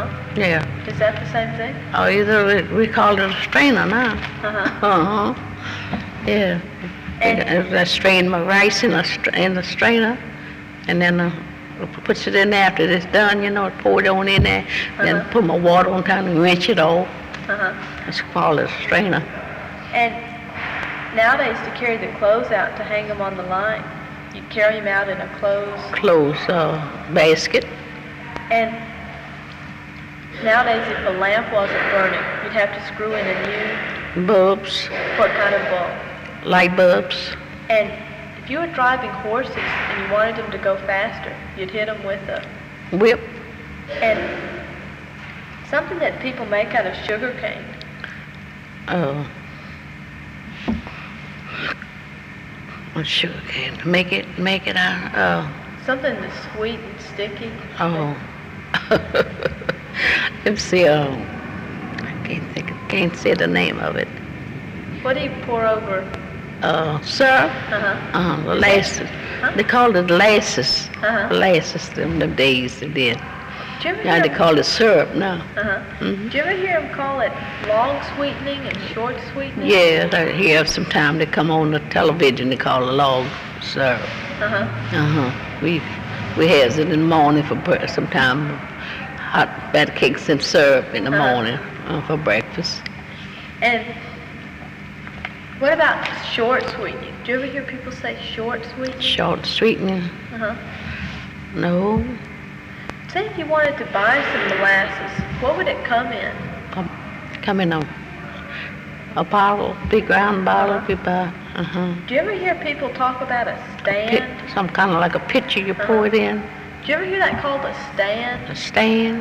Yeah. Is that the same thing? Oh, either we call it a strainer now. Uh-huh. Yeah. I strain my rice in the strainer, and then puts it in there after it's done. Pour it on in there, then put my water on top and rinse it off. It's called a strainer. And nowadays, to carry the clothes out to hang them on the line, you carry them out in a clothes basket. And nowadays, if a lamp wasn't burning, you'd have to screw in a new bulbs. What kind of bulb? Light bulbs. And if you were driving horses and you wanted them to go faster, you'd hit them with a whip. And something that people make out of sugar cane. Oh. Sugar cane. Make it out. Something that's sweet and sticky. Oh. Let's see. I can't say the name of it. What do you pour over? Syrup. Molasses. They called it molasses. Molasses. Them days they did. Now they call it syrup now. Do you ever hear them call it long sweetening and short sweetening? Yeah, I hear sometimes they come on the television. They call it long syrup. We have it in the morning for sometimes hot batter cakes and syrup in the morning for breakfast. And what about short sweetening? Do you ever hear people say short sweetening? Short sweetening? No. Say if you wanted to buy some molasses, what would it come in? Come in a bottle, big round bottle. We buy. Do you ever hear people talk about a stand? Some kind of like a pitcher you pour it in. Do you ever hear that called a stand? A stand?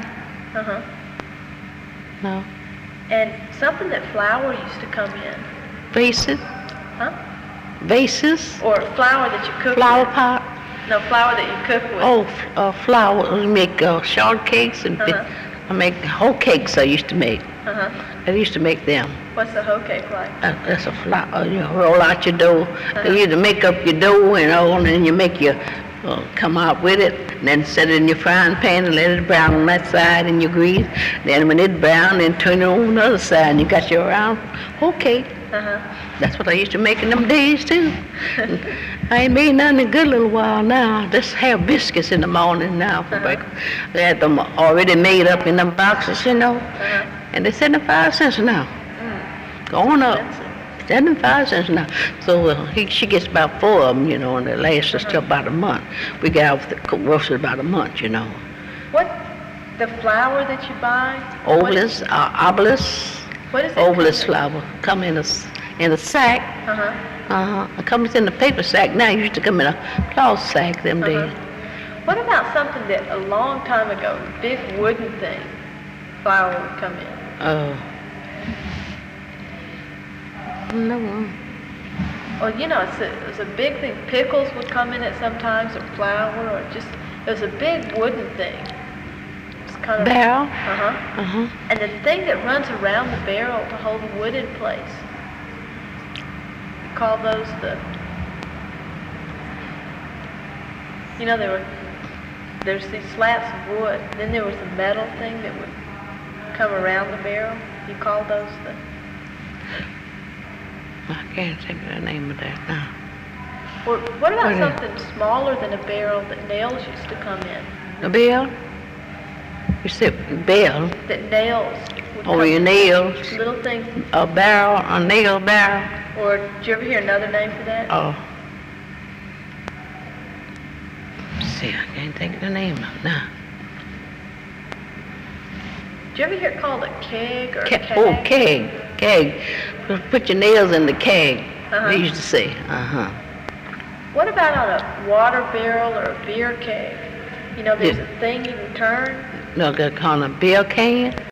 No. And something that flour used to come in. Vases? Vases? Or flour that you cook Flour with. pot? No, flour that you cook with. Oh, flour. We make shortcakes and I make whole cakes. I used to make. I used to make them. What's the whole cake like? That's a flour. You roll out your dough. You either make up your dough and then you make your come out with it, and then set it in your frying pan and let it brown on that side in your grease. Then when it's brown, then turn it on the other side, and you got your round whole cake. That's what I used to make in them days too. I ain't made nothing in a good little while now. Just have biscuits in the morning now for breakfast. They had them already made up in them boxes, and they're 75 cents now. Going up. 75 cents now. So she gets about 4 of them, and they last us till about a month. We got out with the grocery about a month, What, the flour that you buy? Obelisk. What is it? Obelisk flour. Come in a sack. It comes in a paper sack. Now it used to come in a cloth sack them days. What about something that a long time ago, big wooden thing, flour would come in? No. Well, it's a big thing. Pickles would come in it sometimes, or flour, or it was a big wooden thing. It's kind of barrel. And the thing that runs around the barrel to hold the wood in place. We call those there's these slats of wood. Then there was a metal thing that would come around the barrel. You call those the... I can't think of the name of that now. Or what about something smaller than a barrel that nails used to come in? A bell? You said bell? That nails. Your nails. Little things. A barrel, a nail barrel. Or did you ever hear another name for that? See, I can't think of the name of it now. Did you ever hear it called a keg or a keg? Oh, keg. Put your nails in the keg, they used to say. What about on a water barrel or a beer keg? There's a thing you can turn. No, they're called a beer can.